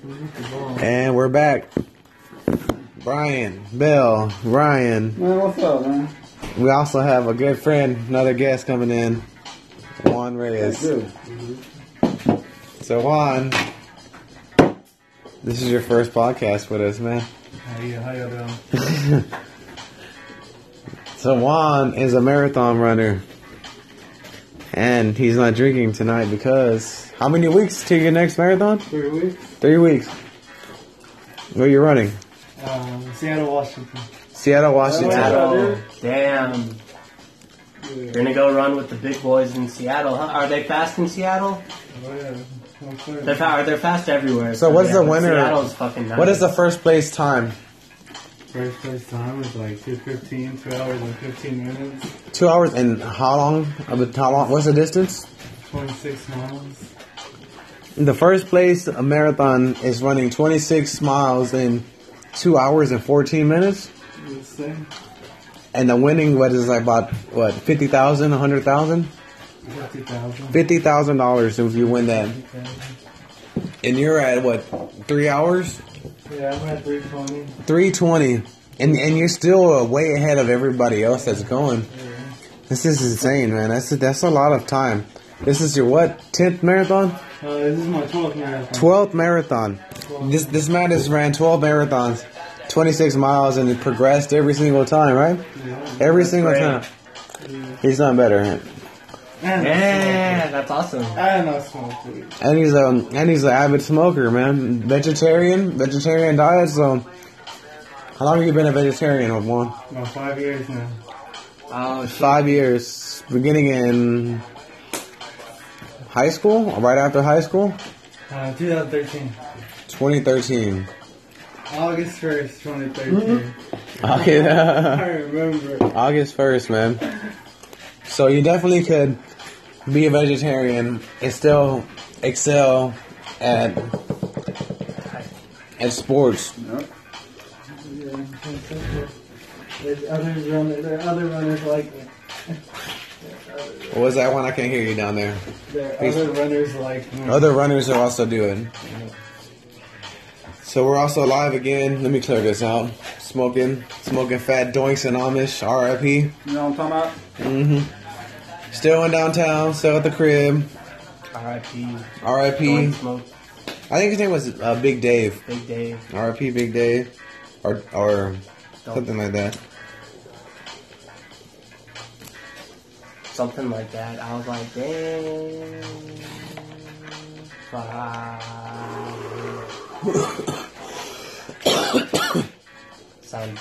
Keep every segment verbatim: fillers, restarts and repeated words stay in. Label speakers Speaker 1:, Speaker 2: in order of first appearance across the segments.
Speaker 1: And we're back. Brian, Bill, Ryan.
Speaker 2: Man, what's up, man?
Speaker 1: We also have a good friend, another guest coming in, Juan Reyes. So Juan, this is your first podcast with us, man.
Speaker 2: How you, how you doing?
Speaker 1: So Juan is a marathon runner, and he's not drinking tonight because how many weeks to your next marathon?
Speaker 2: Three weeks.
Speaker 1: Three weeks. Where are you running?
Speaker 2: Um, Seattle, Washington.
Speaker 1: Seattle, Washington.
Speaker 3: Seattle. Damn. You're gonna go run with the big boys in Seattle, huh? Are they fast in Seattle?
Speaker 2: Oh, yeah. Okay.
Speaker 3: They're, fa- they're fast everywhere.
Speaker 1: So what's
Speaker 3: yeah,
Speaker 1: the
Speaker 3: but
Speaker 1: winner?
Speaker 3: Seattle's fucking nice.
Speaker 1: What is the first place time?
Speaker 2: First place time is like two fifteen, two hours and fifteen minutes.
Speaker 1: Two hours and how long? How long? What's the distance?
Speaker 2: twenty-six miles.
Speaker 1: The first place a marathon is running twenty-six miles in two hours and fourteen minutes.
Speaker 2: Let's say.
Speaker 1: And the winning, what is it, like about, what, fifty thousand dollars, one hundred thousand dollars?
Speaker 2: fifty thousand dollars.
Speaker 1: fifty thousand dollars if you win that. And you're at, what, three hours?
Speaker 2: Yeah, I'm at three twenty.
Speaker 1: three twenty. And and you're still uh, way ahead of everybody else that's going.
Speaker 2: Yeah.
Speaker 1: This is insane, man. That's a, that's a lot of time. This is your, what, tenth marathon?
Speaker 2: Uh, this is my twelfth marathon.
Speaker 1: twelfth marathon. This this man has ran twelve marathons, twenty-six miles, and it progressed every single time, right?
Speaker 2: Yeah.
Speaker 1: Every single
Speaker 3: great.
Speaker 1: time.
Speaker 2: Yeah.
Speaker 1: He's done better.
Speaker 2: And
Speaker 3: Yeah, that's awesome.
Speaker 2: And I smoke weed.
Speaker 1: And he's a and he's an avid smoker, man. Vegetarian, vegetarian diet. So, how long have you been a vegetarian, with one?
Speaker 2: About five years now.
Speaker 3: Oh, shit.
Speaker 1: Five years, beginning in high school, or right after high school,
Speaker 2: Uh, twenty thirteen.
Speaker 1: twenty thirteen.
Speaker 2: August first, twenty thirteen.
Speaker 1: Okay,
Speaker 2: I remember.
Speaker 1: August first, man. So you definitely could be a vegetarian and still excel at at sports.
Speaker 2: Yep. Yeah, there's others runners, there are other runners like me.
Speaker 1: What was that one? I can't hear you down there.
Speaker 2: There are other runners like me.
Speaker 1: Other runners are also doing. So we're also live again. Let me clear this out. Smoking, smoking fat doinks and Amish. R I P.
Speaker 2: You know what I'm talking about?
Speaker 1: Mm-hmm. Still in downtown. Still at the crib.
Speaker 3: R I P.
Speaker 1: R I P.
Speaker 3: Don't smoke.
Speaker 1: I think his name was uh, Big Dave.
Speaker 3: Big Dave.
Speaker 1: R I P Big Dave, or or
Speaker 3: Don't.
Speaker 1: something like that.
Speaker 3: Something like that. I was like, damn. Fuck. Sound.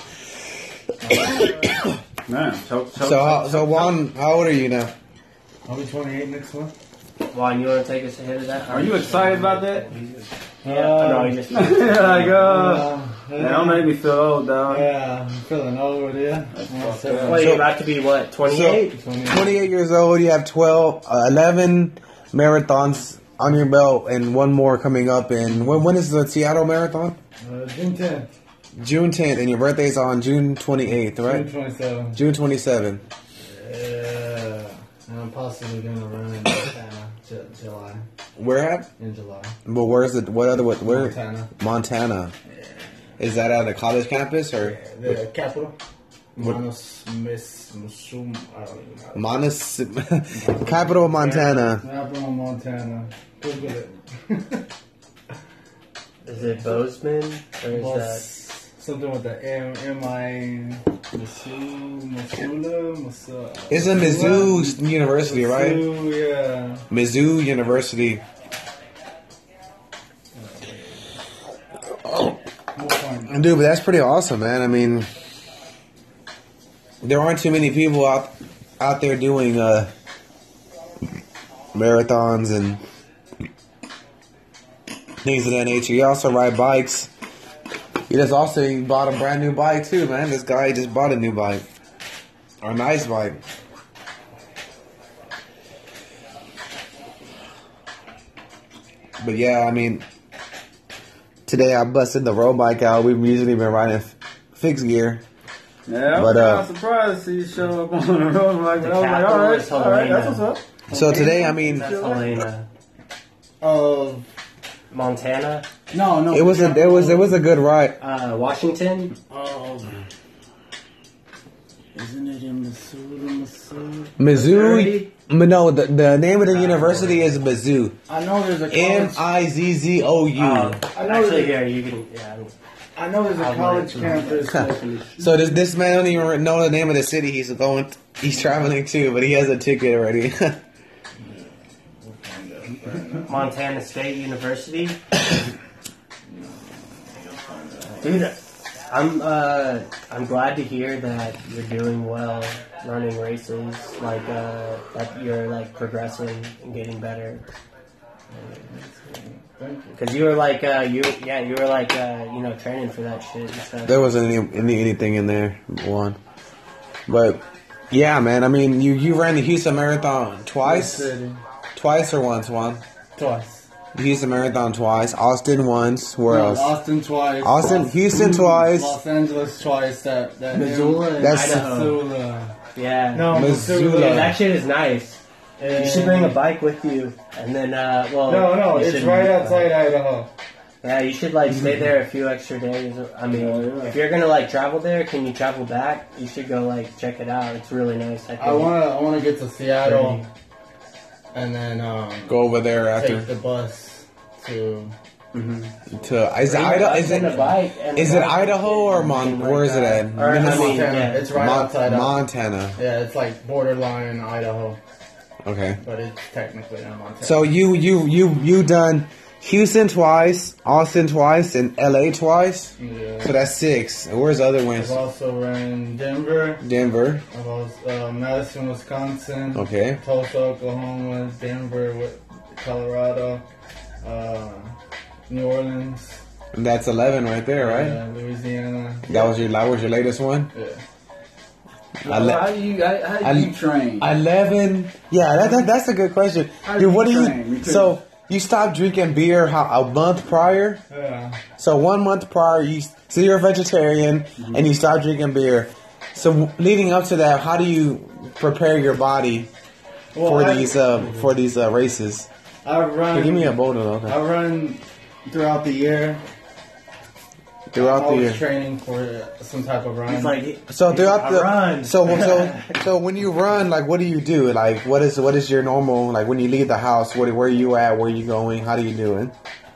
Speaker 2: Man, choke, choke,
Speaker 1: So how, so Juan, how old are you now?
Speaker 2: I'll be twenty-eight next month.
Speaker 3: Juan, you want to take us a hit of that?
Speaker 4: Are you excited about that?
Speaker 3: Yeah. no, you just.
Speaker 4: like, uh,
Speaker 2: Uh,
Speaker 4: that don't make me feel old, dog.
Speaker 2: Yeah, I'm feeling old, yeah. Yeah, so-
Speaker 3: Well, you're about to be what? twenty-eight.
Speaker 1: twenty-eight years old. You have twelve, uh, eleven marathons on your belt, and one more coming up. In when, when is the Seattle Marathon?
Speaker 2: Uh, June tenth.
Speaker 1: June tenth, and your birthday's on June twenty-eighth, right?
Speaker 2: June twenty-seventh.
Speaker 1: June twenty-seventh.
Speaker 2: Yeah. And I'm possibly going to run in Montana, J- July.
Speaker 1: Where at?
Speaker 2: In July.
Speaker 1: But where's it? What other? What? Where?
Speaker 2: Montana.
Speaker 1: Montana. Is that at a college campus or?
Speaker 2: The capital.
Speaker 1: What-
Speaker 2: Manos Miss Musum. I don't even know.
Speaker 1: Monas, capital of Montana.
Speaker 2: Capital of Montana. Google it.
Speaker 3: Is it Bozeman or is
Speaker 2: Bus- Something with the M M I Mizzou Missoula Missoula.
Speaker 1: It's a Mizzou University, right?
Speaker 2: Mizzou, yeah.
Speaker 1: Mizzou University.
Speaker 2: We'll find
Speaker 1: Dude, but that's pretty awesome, man. I mean, there aren't too many people out out there doing uh, marathons and things of that nature. You also ride bikes. He just also he bought a brand new bike too, man. This guy just bought a new bike, or a nice bike. But yeah, I mean, today I busted the road bike out. We've usually been riding f- fixed gear.
Speaker 4: Yeah, I'm
Speaker 1: But,
Speaker 4: kind
Speaker 1: uh,
Speaker 4: of surprised to see you show up on the road like that. I was like,
Speaker 3: capital
Speaker 4: all right,
Speaker 3: is
Speaker 4: all right,
Speaker 3: Helena.
Speaker 4: that's what's up.
Speaker 1: So today, I mean,
Speaker 3: That's Helena.
Speaker 2: of
Speaker 3: Montana,
Speaker 2: No, no.
Speaker 1: It was a it was it was a good ride.
Speaker 3: uh, Washington.
Speaker 2: Oh. Isn't it in Missouri, Missouri?
Speaker 1: Mizzou. No, the, the name of the university is Mizzou.
Speaker 2: I know there's a
Speaker 1: M
Speaker 2: college.
Speaker 1: I Z Z O U.
Speaker 3: Um,
Speaker 2: I know
Speaker 3: actually,
Speaker 2: that-
Speaker 3: here you can. Yeah,
Speaker 2: I know there's a
Speaker 3: I'll
Speaker 2: college
Speaker 3: write it.
Speaker 2: campus.
Speaker 1: So this this man don't even know the name of the city he's going. He's traveling to, but he has a ticket already.
Speaker 3: Montana State University. Dude, I'm uh, I'm glad to hear that you're doing well running races. Like uh, that you're like progressing and getting better. Because you were like uh, you yeah you were like uh, you know training for that shit and stuff.
Speaker 1: There wasn't any, any anything in there. One, but yeah, man. I mean, you you ran the Houston Marathon twice, twice or once, one.
Speaker 2: Twice.
Speaker 1: The Houston Marathon twice, Austin once. Where
Speaker 2: No,
Speaker 1: else?
Speaker 2: Austin twice.
Speaker 1: Austin, Houston twice.
Speaker 2: Los Angeles twice. That that
Speaker 3: Missoula and
Speaker 1: That's-
Speaker 3: Idaho.
Speaker 2: Missoula.
Speaker 3: Yeah.
Speaker 2: No,
Speaker 1: Missoula.
Speaker 2: Missoula.
Speaker 3: Dude, that shit is nice.
Speaker 2: Yeah.
Speaker 3: You should bring a bike with you, and then uh, well.
Speaker 2: No, no,
Speaker 3: you
Speaker 2: it's
Speaker 3: should-
Speaker 2: right outside Idaho.
Speaker 3: Yeah, you should like stay there a few extra days. I mean,
Speaker 2: Yeah, yeah.
Speaker 3: if you're gonna like travel there, can you travel back? You should go like check it out. It's really nice. I think.
Speaker 2: I wanna I wanna get to Seattle, and then um,
Speaker 1: Go over there
Speaker 2: take
Speaker 1: after
Speaker 2: the bus to.
Speaker 1: to is it Idaho? Is it
Speaker 3: a bike and
Speaker 1: is
Speaker 3: a
Speaker 1: it
Speaker 3: bike.
Speaker 1: Idaho or Mon? Where is it at?
Speaker 3: Or, I
Speaker 1: Minnesota?
Speaker 3: mean,
Speaker 2: Montana.
Speaker 3: yeah.
Speaker 2: It's right
Speaker 1: Mon-
Speaker 2: outside of
Speaker 1: Montana.
Speaker 2: Yeah, it's like borderline Idaho,
Speaker 1: Okay.
Speaker 2: but it's technically in Montana.
Speaker 1: So you you you you done Houston twice, Austin twice, and L A twice.
Speaker 2: yeah.
Speaker 1: So that's six. And where's the other ones?
Speaker 2: I've also ran Denver.
Speaker 1: Denver.
Speaker 2: I've also uh, Madison, Wisconsin.
Speaker 1: Okay.
Speaker 2: Tulsa, Oklahoma. Denver, Wi- Colorado. Uh, New Orleans.
Speaker 1: And that's eleven right there, right?
Speaker 2: Uh, Louisiana.
Speaker 1: That was your that was your latest one.
Speaker 2: Yeah.
Speaker 1: I le-
Speaker 4: how do you how, how do
Speaker 1: I-
Speaker 4: you train?
Speaker 1: Eleven. Yeah, that, that that's a good question,
Speaker 4: How
Speaker 1: dude.
Speaker 4: do
Speaker 1: What do
Speaker 4: you train?
Speaker 1: you?
Speaker 4: Me too.
Speaker 1: So you stopped drinking beer how a month prior?
Speaker 2: Yeah.
Speaker 1: So one month prior, you so you're a vegetarian
Speaker 4: Mm-hmm.
Speaker 1: and you stopped drinking beer. So leading up to that, how do you prepare your body
Speaker 2: Well,
Speaker 1: for
Speaker 2: I-
Speaker 1: these uh, for these uh, races?
Speaker 2: I run.
Speaker 1: Hey, give me a bowl of
Speaker 2: I
Speaker 1: okay.
Speaker 2: run throughout the year.
Speaker 1: Throughout the
Speaker 2: always
Speaker 1: year.
Speaker 2: training for some type of run.
Speaker 3: It's like
Speaker 1: So throughout
Speaker 3: I
Speaker 1: the
Speaker 3: run.
Speaker 1: so so so when you run, like what do you do? Like what is what is your normal like when you leave the house? What where are you at? Where are you going? How do you do it?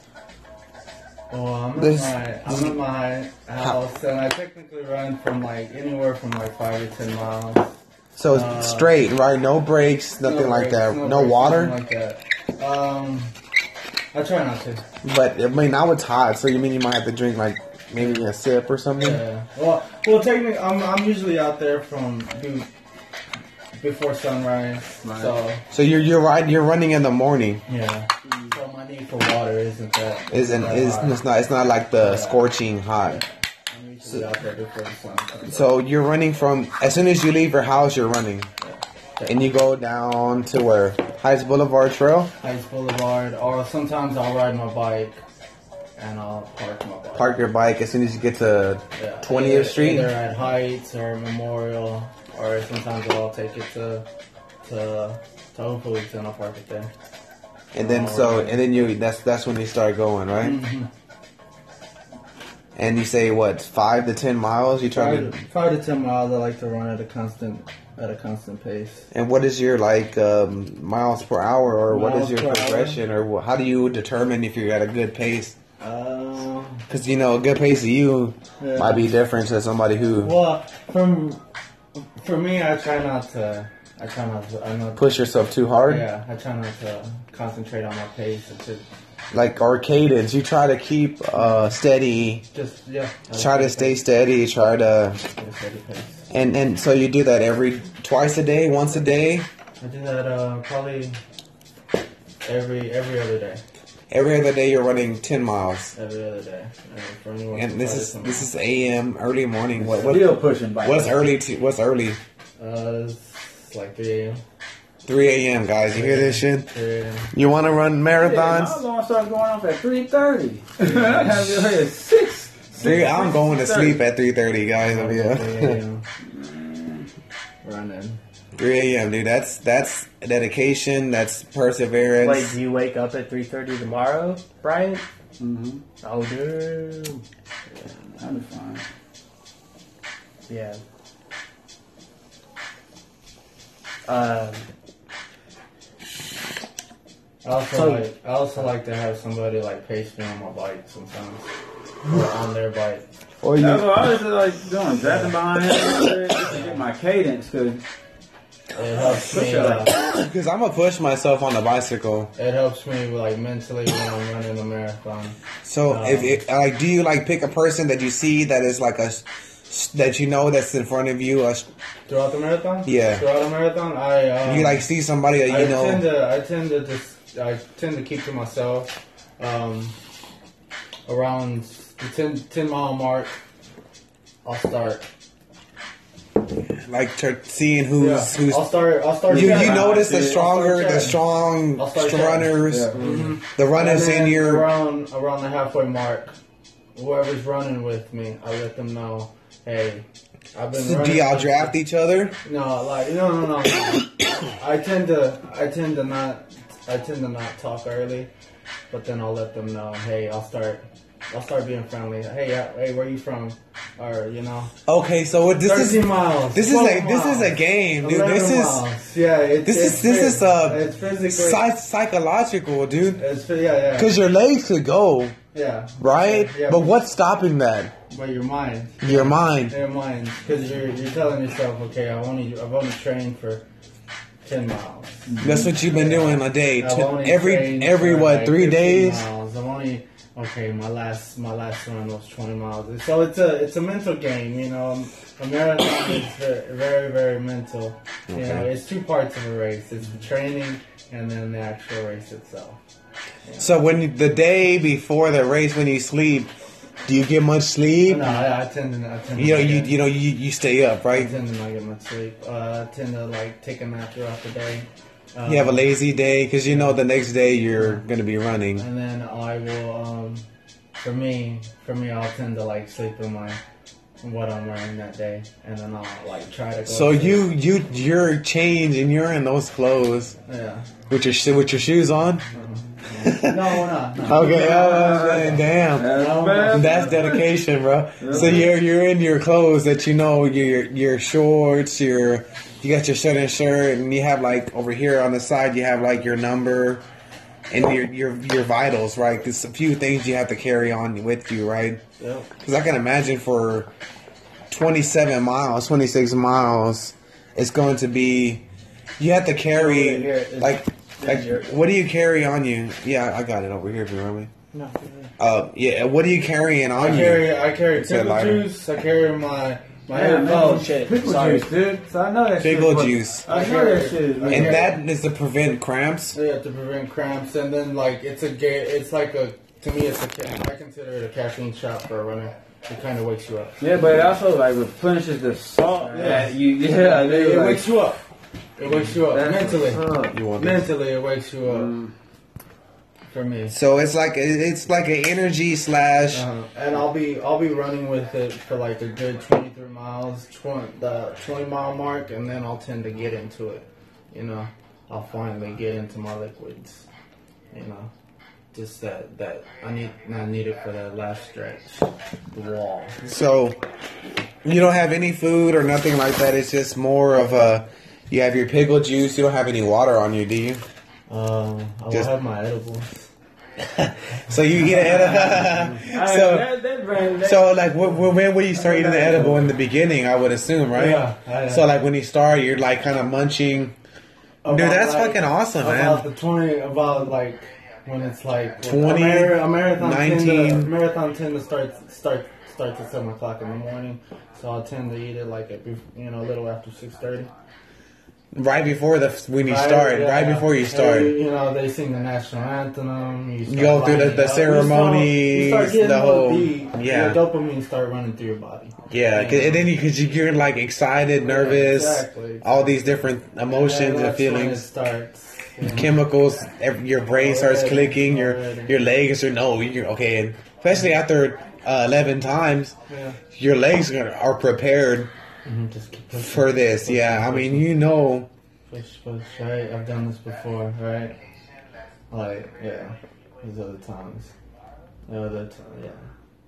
Speaker 2: well, I'm at
Speaker 1: This-
Speaker 2: my I'm at my house, and I technically run from like anywhere from like five to ten miles.
Speaker 1: So
Speaker 2: Uh,
Speaker 1: straight, right? No breaks, nothing
Speaker 2: No
Speaker 1: like
Speaker 2: breaks,
Speaker 1: that. No,
Speaker 2: breaks,
Speaker 1: water.
Speaker 2: nothing like that. Um, I try not to.
Speaker 1: But I mean, now it's hot, so you mean you might have to drink like maybe a sip or something?
Speaker 2: Yeah. Well, well, technically, I'm I'm usually out there from be- before sunrise. So
Speaker 1: So you're you're right. You're running in the morning.
Speaker 2: yeah. So my need for water isn't that
Speaker 1: Isn't
Speaker 2: that
Speaker 1: is
Speaker 2: high.
Speaker 1: it's not it's not like the scorching hot.
Speaker 2: I'm usually out there before the sun comes up.
Speaker 1: So you're running from as soon as you leave your house, you're running, and you go down to where Heights Boulevard Trail.
Speaker 2: Heights Boulevard, or sometimes I'll ride my bike and I'll park my bike.
Speaker 1: Park your bike as soon as you get to
Speaker 2: Yeah.
Speaker 1: twentieth
Speaker 2: Either-
Speaker 1: Street.
Speaker 2: Either at Heights or Memorial, or sometimes I'll take it to to to Whole Foods and I'll park it there.
Speaker 1: and then so and then you that's that's when you start going, right?
Speaker 2: Mm-hmm.
Speaker 1: And you say what five to ten miles? You try
Speaker 2: Five,
Speaker 1: to.
Speaker 2: five to ten miles. I like to run at a constant at a constant pace.
Speaker 1: And what is your like um, miles per hour, or what is
Speaker 2: Miles
Speaker 1: your
Speaker 2: per hour?
Speaker 1: progression, or wh- how do you determine if you're at a good pace?
Speaker 2: Um,
Speaker 1: Because you know, a good pace to you
Speaker 2: Yeah.
Speaker 1: might be different to somebody who
Speaker 2: well, from for me, I try not to. I try not to. I not.
Speaker 1: push yourself too hard.
Speaker 2: Yeah, I try not to concentrate on my pace. It's just,
Speaker 1: Like or cadence, you try to keep uh, steady.
Speaker 2: just yeah.
Speaker 1: Try to stay steady. Try to
Speaker 2: Steady pace.
Speaker 1: and and so you do that every twice a day, once a day,
Speaker 2: I do that uh, probably every every other day.
Speaker 1: every other day. You're running ten miles,
Speaker 2: Every other day. And, for anyone
Speaker 1: and
Speaker 2: who
Speaker 1: this
Speaker 2: tries
Speaker 1: is
Speaker 2: to-
Speaker 1: this is A M early morning. What what
Speaker 4: Still pushing bike.
Speaker 1: what's early? To, what's early?
Speaker 2: Uh, it's like three a.m.
Speaker 1: three a.m. guys. You hear this shit?
Speaker 2: three a.m.
Speaker 1: You want to run
Speaker 4: Yeah,
Speaker 1: marathons?
Speaker 4: I'm gonna start going off at three thirty. I have you here at six.
Speaker 1: Three, I'm going to
Speaker 4: six thirty.
Speaker 1: sleep at three thirty, guys.
Speaker 2: three
Speaker 1: Yeah.
Speaker 2: a.m. Running.
Speaker 1: three a.m., dude. That's that's dedication. That's perseverance.
Speaker 3: Wait, do you wake up at three thirty tomorrow, Brian?
Speaker 4: Mm-hmm.
Speaker 3: Oh, dude.
Speaker 4: That'll be fine.
Speaker 3: Yeah. Um,
Speaker 2: I also
Speaker 3: So-
Speaker 2: like I also like to have somebody like pace me on my bike sometimes, or on their bike.
Speaker 1: or you,
Speaker 4: That's what I was like doing, drafting behind him just to get my cadence, cause
Speaker 2: It helps me.
Speaker 4: Push up.
Speaker 2: Uh,
Speaker 1: because I'm gonna push myself on the bicycle.
Speaker 2: it helps me like mentally when I'm running a marathon.
Speaker 1: So
Speaker 2: Um,
Speaker 1: if it, like, do you like pick a person that you see that is like a that you know that's in front of you? A,
Speaker 2: Throughout the marathon,
Speaker 1: Yeah.
Speaker 2: Throughout the marathon, I um,
Speaker 1: you like see somebody that you
Speaker 2: I
Speaker 1: know.
Speaker 2: tend to I tend to just I tend to keep to myself. Um, around the ten, ten mile mark, I'll start.
Speaker 1: like to seeing who's
Speaker 2: Yeah,
Speaker 1: who's
Speaker 2: I'll start. I'll start.
Speaker 1: you, you
Speaker 2: chatting.
Speaker 1: notice the
Speaker 4: I'll
Speaker 1: stronger
Speaker 2: start
Speaker 1: the
Speaker 2: chatting.
Speaker 1: strong
Speaker 2: I'll start chatting.
Speaker 1: runners,
Speaker 4: Yeah.
Speaker 2: Mhm.
Speaker 1: the runners
Speaker 2: And then
Speaker 1: in your.
Speaker 2: around around the halfway mark, whoever's running with me, I let them know, hey, I've been.
Speaker 1: So
Speaker 2: running
Speaker 1: do y'all
Speaker 2: with-
Speaker 1: draft each other?
Speaker 2: No, like no, no, no. I tend to, I tend to not, I tend to not talk early, but then I'll let them know, hey, I'll start, I'll start being friendly. Hey, uh, hey, where you from? Or you know,
Speaker 1: Okay, so what this
Speaker 2: thirteen
Speaker 1: is
Speaker 2: miles.
Speaker 1: this is
Speaker 2: twelve
Speaker 1: a this is a
Speaker 2: miles,
Speaker 1: game, dude.
Speaker 2: eleven
Speaker 1: This is
Speaker 2: miles. yeah. It's,
Speaker 1: this
Speaker 2: it's
Speaker 1: is this
Speaker 2: phys-
Speaker 1: is uh
Speaker 2: it's physically.
Speaker 1: psych- psychological, dude.
Speaker 2: It's phy- yeah, yeah,
Speaker 1: Because your legs could go
Speaker 2: yeah.
Speaker 1: right,
Speaker 2: Yeah,
Speaker 1: but what's stopping that?
Speaker 2: But your mind.
Speaker 1: Your mind.
Speaker 2: Your mind, because you're you're telling yourself, okay, I've only I've only trained for ten miles.
Speaker 1: That's what you've been doing a day.
Speaker 2: I've
Speaker 1: T-
Speaker 2: only
Speaker 1: every
Speaker 2: trained
Speaker 1: every
Speaker 2: for,
Speaker 1: what
Speaker 2: like,
Speaker 1: three
Speaker 2: fifteen
Speaker 1: days?
Speaker 2: Miles. I'm only okay. My last my last run was twenty miles. So it's a it's a mental game, you know. A marathon is very very, very mental. You
Speaker 1: Okay.
Speaker 2: know, it's two parts of a race. It's the training and then the actual race itself.
Speaker 1: So when you, the day before the race, when you sleep, do you get much sleep?
Speaker 2: No, I, I tend to I tend to
Speaker 1: You know,
Speaker 2: not
Speaker 1: you
Speaker 2: get-
Speaker 1: you know you, you stay up,
Speaker 2: I
Speaker 1: right?
Speaker 2: tend to not get much sleep. Uh, I tend to like take a nap throughout the day. Um,
Speaker 1: You have a lazy day because you know the next day you're gonna be running.
Speaker 2: And then I will, um, for me, for me, I'll tend to like sleep in my what I'm wearing that day, and then I'll like try to go.
Speaker 1: So
Speaker 2: to-
Speaker 1: you you you're changed and you're in those clothes
Speaker 2: yeah.
Speaker 1: with your sh- with your shoes on.
Speaker 2: No, no, no.
Speaker 1: Okay, I was saying, damn.
Speaker 4: that's
Speaker 2: No,
Speaker 4: bad.
Speaker 1: That's dedication, bro. So you're you're in your clothes that you know your your shorts, your you got your shirt and shirt, and you have like over here on the side you have like your number and your your your vitals, right? There's a few things you have to carry on with you, right?
Speaker 2: Yep.
Speaker 1: Because I can imagine for twenty-seven miles, twenty-six miles, it's going to be you have to carry
Speaker 2: Here, it's-
Speaker 1: like like
Speaker 2: your-
Speaker 1: what do you carry on you? Yeah, I got it over here if you remember.
Speaker 2: No.
Speaker 1: Uh, yeah. What are you carrying on
Speaker 2: I
Speaker 1: you?
Speaker 2: carry, I carry
Speaker 1: It's a
Speaker 2: pickle
Speaker 1: lighter.
Speaker 2: juice. I carry my my
Speaker 4: Yeah, man.
Speaker 3: Oh
Speaker 2: headphones.
Speaker 3: shit!
Speaker 4: Pickle
Speaker 3: Sorry.
Speaker 4: juice, dude. So I know that
Speaker 1: Pickle
Speaker 4: shit.
Speaker 1: juice.
Speaker 4: I know that shit. is
Speaker 2: And
Speaker 1: And
Speaker 4: real.
Speaker 1: that is to prevent cramps.
Speaker 2: Yeah, to prevent cramps, and then like it's a ga- it's like a to me it's a ca- I consider it a caffeine shot for a runner. It kind of wakes you up.
Speaker 4: Yeah, but it also like replenishes the salt
Speaker 2: Yeah.
Speaker 4: that you. Yeah,
Speaker 2: It,
Speaker 4: dude.
Speaker 2: it
Speaker 4: like,
Speaker 2: wakes you up. It wakes you up
Speaker 4: that's
Speaker 2: mentally.
Speaker 4: what's up.
Speaker 1: You want this?
Speaker 2: Mentally, it wakes you up.
Speaker 4: Mm.
Speaker 2: For me.
Speaker 1: So it's like it's like an energy slash.
Speaker 2: Uh, and I'll be I'll be running with it for like a good twenty-three miles, twenty, the twenty mile mark, and then I'll tend to get into it. You know, I'll finally get into my liquids. You know, just that that I need I need it for that last stretch, the wall.
Speaker 1: So you don't have any food or nothing like that. It's just more of a. You have your pickle juice. You don't have any water on you, do you?
Speaker 2: Um, I will
Speaker 1: Just-
Speaker 2: have my edibles.
Speaker 1: So you get an edible.
Speaker 4: I-
Speaker 1: so
Speaker 4: that, that brand, that,
Speaker 1: so like wh- wh- when would you start eating the edible in the beginning? I would assume, right?
Speaker 2: Yeah, I-
Speaker 1: So like when you start, you're like kind of munching. Dude,
Speaker 2: About,
Speaker 1: that's
Speaker 2: like,
Speaker 1: fucking awesome,
Speaker 2: About
Speaker 1: man.
Speaker 2: the twenty, about like when it's like
Speaker 1: twenty,
Speaker 2: a, mar- a marathon. Tend to,
Speaker 1: nineteen.
Speaker 2: marathon tend to start start starts at seven o'clock in the morning, so I tend to eat it like at bef- you know a little after six thirty.
Speaker 1: Right before the when you start, right before you start.
Speaker 2: You know they sing the national anthem. You, start
Speaker 1: go through the-
Speaker 2: lighting
Speaker 1: the
Speaker 2: up.
Speaker 1: ceremonies,
Speaker 2: You start, you start getting
Speaker 1: the
Speaker 2: the
Speaker 1: whole-
Speaker 2: whole
Speaker 1: yeah.
Speaker 2: your dopamine start running through your body.
Speaker 1: Yeah, 'cause- and then you because you're like excited, nervous,
Speaker 2: exactly.
Speaker 1: all these different emotions
Speaker 2: And
Speaker 1: and
Speaker 2: that's when it
Speaker 1: feelings,
Speaker 2: starts. you know.
Speaker 1: chemicals. Every, your brain starts
Speaker 2: Already,
Speaker 1: clicking. Your
Speaker 2: already.
Speaker 1: your legs are no, you're okay, and especially after uh, eleven times,
Speaker 2: Yeah.
Speaker 1: your legs are, are prepared
Speaker 2: Mhm, just keep pushing.
Speaker 1: for this.
Speaker 2: Pushing,
Speaker 1: Yeah, I
Speaker 2: pushing.
Speaker 1: mean, you know,
Speaker 2: Push, push, right? I've done this before, right? Like, yeah, these other times. The other time, yeah.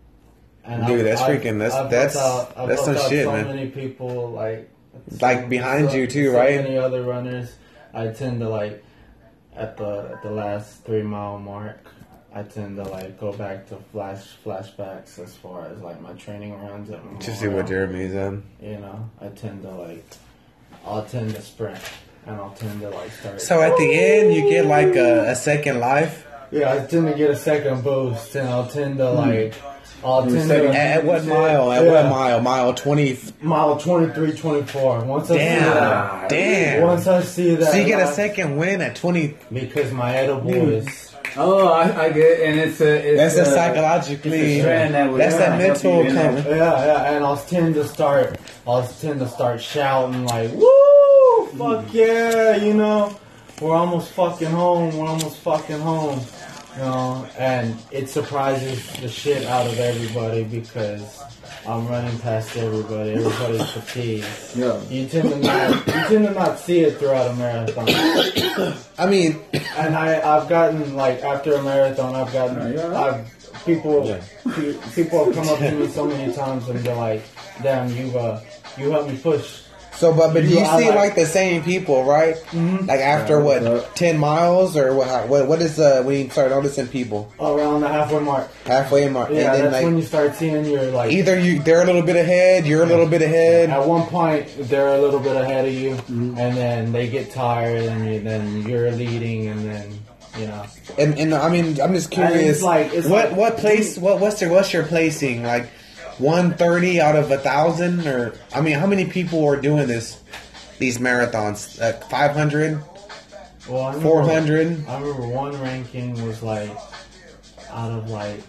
Speaker 2: And
Speaker 1: Dude,
Speaker 2: I've-
Speaker 1: that's
Speaker 2: I've-
Speaker 1: freaking- that's-
Speaker 2: I've
Speaker 1: that's-
Speaker 2: helped out- I've
Speaker 1: that's some
Speaker 2: helped out
Speaker 1: shit,
Speaker 2: so
Speaker 1: man.
Speaker 2: many people, like,
Speaker 1: Like
Speaker 2: so-
Speaker 1: behind
Speaker 2: so-
Speaker 1: you too,
Speaker 2: so
Speaker 1: right?
Speaker 2: many other runners. I tend to like at the at the last three mile mark. I tend to like go back to flash flashbacks as far as like my training runs at Memorial.
Speaker 1: to see what Jeremy's in.
Speaker 2: You know, I tend to like, I'll tend to sprint, and I'll tend to like start.
Speaker 1: So at the end, you get like a, a second life.
Speaker 2: Yeah, I tend to get a second boost, and I'll tend to like, I'll tend
Speaker 1: At,
Speaker 2: to
Speaker 1: at what mile? At
Speaker 2: Yeah.
Speaker 1: what mile? Mile twenty.
Speaker 2: mile twenty-three, twenty-four. Once I see
Speaker 1: Damn,
Speaker 2: that,
Speaker 1: damn.
Speaker 2: once I see that,
Speaker 1: So you get a
Speaker 2: last-
Speaker 1: second win at twenty.
Speaker 2: because my edible is.
Speaker 4: Oh, I, I get, and it's a. It's
Speaker 1: That's a
Speaker 4: a
Speaker 1: psychologically.
Speaker 4: it's a trend that would-
Speaker 1: That's that
Speaker 4: yeah, help
Speaker 1: mental
Speaker 4: you in
Speaker 1: kind
Speaker 4: that.
Speaker 1: of.
Speaker 2: Yeah, yeah, and I'll tend to start, I'll tend to start shouting like, "Woo! Fuck yeah!" You know, we're almost fucking home. We're almost fucking home. You know, and it surprises the shit out of everybody because I'm running past everybody. Everybody's fatigued.
Speaker 4: Yeah.
Speaker 2: You tend to not, you tend to not see it throughout a marathon.
Speaker 1: I mean,
Speaker 2: And I, I've gotten like after a marathon, I've gotten,
Speaker 4: Are you all right?
Speaker 2: I've people, pe- people have come up to me so many times and they're like, "Damn, you, uh, you helped me push."
Speaker 1: so but but you
Speaker 2: You- I
Speaker 1: see
Speaker 2: like-
Speaker 1: like the same people, right?
Speaker 2: Mhm.
Speaker 1: Like after
Speaker 4: Yeah,
Speaker 1: what
Speaker 4: yeah.
Speaker 1: ten miles or what? What what is uh when you start noticing people
Speaker 2: Around the halfway mark.
Speaker 1: halfway mark?
Speaker 2: Yeah,
Speaker 1: and then
Speaker 2: that's
Speaker 1: like
Speaker 2: when you start seeing your like.
Speaker 1: either you they're a little bit ahead, you're a little bit ahead.
Speaker 2: At one point, they're a little bit ahead of you,
Speaker 1: Mm-hmm.
Speaker 2: and then they get tired, and you, then you're leading, and then you know.
Speaker 1: And and I mean, I'm just
Speaker 2: And
Speaker 1: curious.
Speaker 2: it's like- it's
Speaker 1: what
Speaker 2: like-
Speaker 1: what place? What what's your what's your placing? Like one thirty out of a thousand, or I mean, how many people are doing this? These marathons, like five hundred,
Speaker 2: Well, I remember-
Speaker 1: four hundred.
Speaker 2: I remember one ranking was like out of like.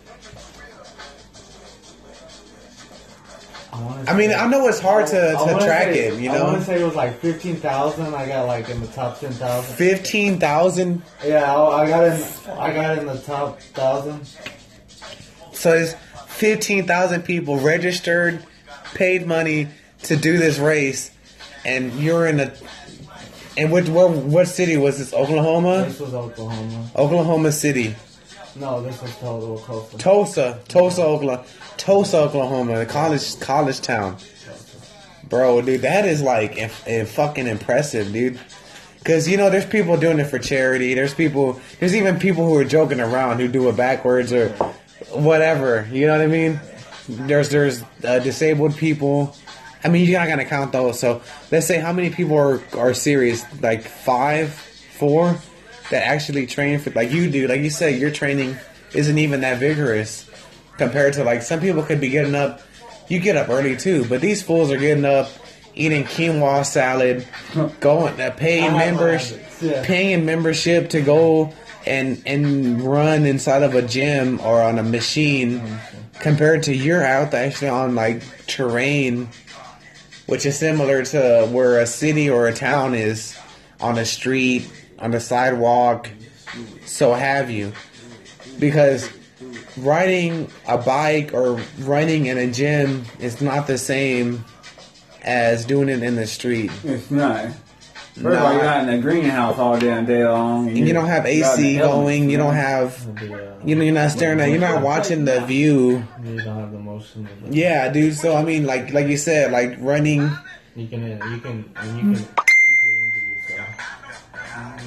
Speaker 2: I, wanna
Speaker 1: I mean,
Speaker 2: say-
Speaker 1: I know it's hard to,
Speaker 2: I
Speaker 1: to
Speaker 2: wanna
Speaker 1: track
Speaker 2: say-
Speaker 1: it, you
Speaker 2: I want
Speaker 1: know.
Speaker 2: to say it was like fifteen thousand. I got like in the top ten thousand.
Speaker 1: Fifteen thousand.
Speaker 2: Yeah, I, I got in. I got in the top thousand.
Speaker 1: So it's fifteen thousand people registered, paid money to do this race, and you're in a. And what what what city was this? Oklahoma.
Speaker 2: This was Oklahoma.
Speaker 1: Oklahoma City.
Speaker 2: No, this was total Tulsa.
Speaker 1: Tulsa, Tulsa, Oklahoma, Tulsa, Oklahoma, the college college town, bro, dude, that is like if, if fucking impressive, dude. Because you know, there's people doing it for charity. There's people, there's even people who are joking around who do it backwards or whatever. You know what I mean? There's there's uh, disabled people. I mean, you're not gonna count those. So let's say how many people are are serious? Like five, four. That actually train for like you do, like you said, your training isn't even that vigorous compared to like some people could be getting up. You get up early too, but these fools are getting up, eating quinoa salad, going uh, paying members,
Speaker 2: Yeah.
Speaker 1: paying membership to go and and run inside of a gym or on a machine, compared to you're out there actually on like terrain, which is similar to where a city or a town is on a street, on the sidewalk, so have you. Because riding a bike or running in a gym is not the same as doing it in the street.
Speaker 4: It's not. First of all, you're not in a greenhouse all damn day long.
Speaker 1: And you don't have A C going, you don't have, you know, you're not staring at, you're not watching the view.
Speaker 2: You don't have the motion. Of it.
Speaker 1: Yeah, dude, so I mean, like like you said, like running,
Speaker 2: You can, you can, and you can easily injure yourself.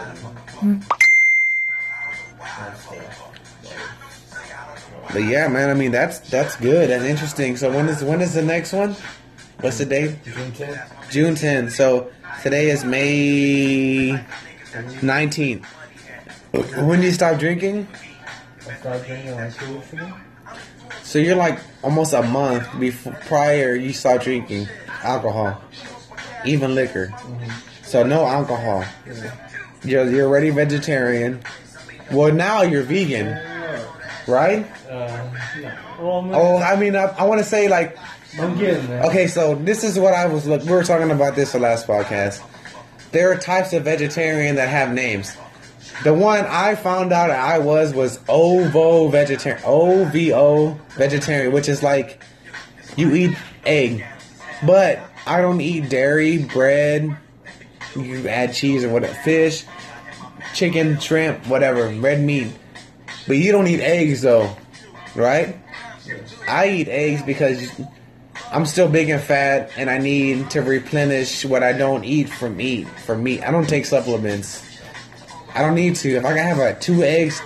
Speaker 1: but yeah, man, I mean, that's that's good, that's interesting. So when is when is the next one? What's the date?
Speaker 2: June tenth.
Speaker 1: June tenth. So today is May nineteenth. When do you stop drinking?
Speaker 2: I started drinking like two weeks ago.
Speaker 1: So you're like almost a month before prior you start drinking alcohol, even liquor. So no alcohol. You're you're already vegetarian. Well, now you're vegan, right?
Speaker 2: Uh, no. Well, man,
Speaker 1: Oh, I mean, I, I want to say like,
Speaker 2: I'm getting there.
Speaker 1: okay, so this is what I was look. We were talking about this the last podcast. There are types of vegetarian that have names. The one I found out I was was ovo vegetarian, O V O vegetarian, which is like you eat egg, but I don't eat dairy, bread. You add cheese or whatever, fish, chicken, shrimp, whatever, red meat. But you don't eat eggs though, right? I eat eggs because I'm still big and fat, and I need to replenish what I don't eat from meat. From meat, I don't take supplements. I don't need to. If I can have like two eggs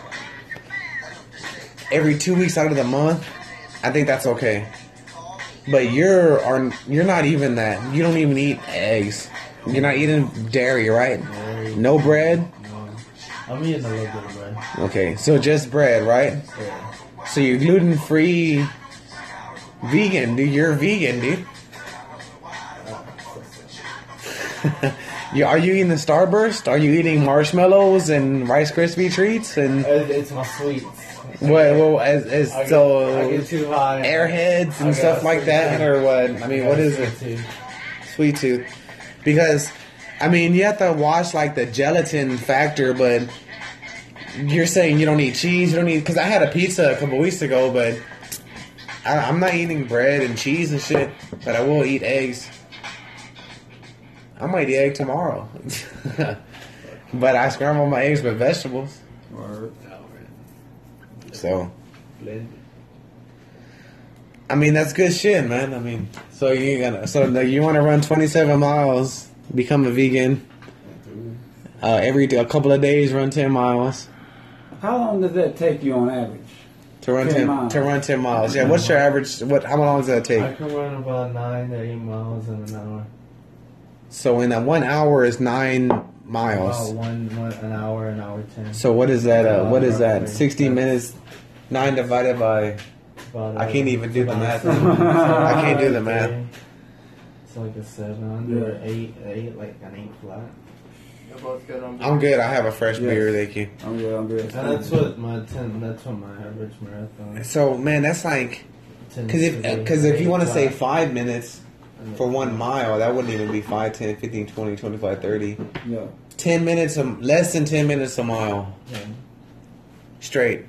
Speaker 1: every two weeks out of the month, I think that's okay. But you're are you're not even that. You don't even eat eggs. You're not eating dairy, right?
Speaker 2: Dairy.
Speaker 1: No bread.
Speaker 2: No. I'm eating a little bit of bread.
Speaker 1: Okay, so just bread, right?
Speaker 2: Yeah.
Speaker 1: So you're gluten free, vegan, dude. You're vegan, dude. you, are you eating the Starburst? Are you eating marshmallows and Rice Krispie treats and
Speaker 2: It- It's my sweets.
Speaker 1: what? Well, as, as
Speaker 2: I get,
Speaker 1: so
Speaker 2: I get too high.
Speaker 1: airheads
Speaker 2: I
Speaker 1: and
Speaker 2: got
Speaker 1: stuff
Speaker 2: a
Speaker 1: like
Speaker 2: sweet
Speaker 1: that,
Speaker 2: tooth.
Speaker 1: or what? I mean,
Speaker 2: I
Speaker 1: what
Speaker 2: got a
Speaker 1: is
Speaker 2: sweet
Speaker 1: it?
Speaker 2: tooth.
Speaker 1: Sweet tooth. Because, I mean, you have to watch like the gelatin factor, but you're saying you don't eat cheese, you don't eat. Because I had a pizza a couple weeks ago, but I, I'm not eating bread and cheese and shit. But I will eat eggs. I might eat egg tomorrow. But I scramble my eggs with vegetables.
Speaker 4: Word.
Speaker 1: So,
Speaker 2: Blend.
Speaker 1: I mean, that's good shit, man. I mean, so you gonna so like, you want to run twenty-seven miles, become a vegan. Uh, every a couple of days, run ten miles.
Speaker 4: How long does that take you on average?
Speaker 1: To run
Speaker 4: ten
Speaker 1: ten,
Speaker 4: miles.
Speaker 1: to run ten miles. Yeah, what's your average? What? How long does that
Speaker 2: I
Speaker 1: take?
Speaker 2: can run about nine to eight miles in an hour.
Speaker 1: So in that one hour is nine miles.
Speaker 2: About one, one an hour, an hour ten.
Speaker 1: So what is that? Uh, what is that?
Speaker 2: Roughly.
Speaker 1: Sixty minutes. Nine divided by.
Speaker 2: About,
Speaker 1: I can't even do the
Speaker 2: about
Speaker 1: math.
Speaker 2: seven.
Speaker 1: I can't do the math.
Speaker 2: It's like a seven under or eight, eight, like an eight flat.
Speaker 3: You're both good on
Speaker 1: I'm good. I have a fresh
Speaker 4: Yes.
Speaker 1: beer. Thank you.
Speaker 4: I'm good. I'm good.
Speaker 2: And that's what my ten. That's what my average marathon. is.
Speaker 1: So man, that's like
Speaker 2: ten
Speaker 1: because if
Speaker 2: to
Speaker 1: because if you
Speaker 2: eight
Speaker 1: want to say
Speaker 2: flat.
Speaker 1: five minutes for one mile, that wouldn't even be five, ten, fifteen, twenty, twenty-five, thirty.
Speaker 4: Yeah.
Speaker 1: ten minutes, a, less than ten minutes a mile
Speaker 2: Yeah.
Speaker 1: straight.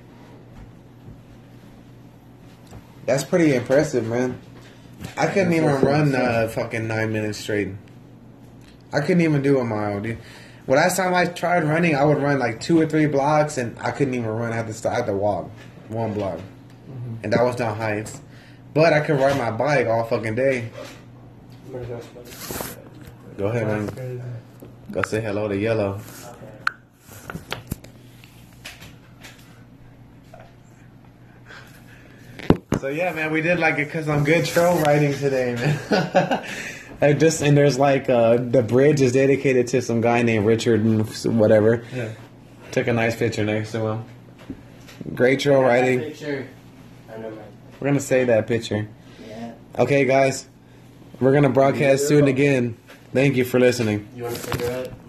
Speaker 1: That's pretty impressive, man. I couldn't even run uh, fucking nine minutes straight. I couldn't even do a mile, dude. When last time I tried running, I would run like two or three blocks, and I couldn't even run. I had to stop, I had to walk one block, and that was down heights. But I could ride my bike all fucking day. Go ahead,
Speaker 2: That's
Speaker 1: man.
Speaker 2: crazy.
Speaker 1: Go say hello to Yellow. So yeah, man, we did like it because I'm good trail riding today, man. I just and there's like uh, the bridge is dedicated to some guy named Richard and whatever.
Speaker 2: Yeah.
Speaker 1: Took a nice picture next to him. Great trail riding.
Speaker 3: Picture. I know, man.
Speaker 1: We're gonna save that picture.
Speaker 3: Yeah.
Speaker 1: Okay, guys, we're gonna broadcast soon again. Thank you for listening.
Speaker 3: You want a cigarette?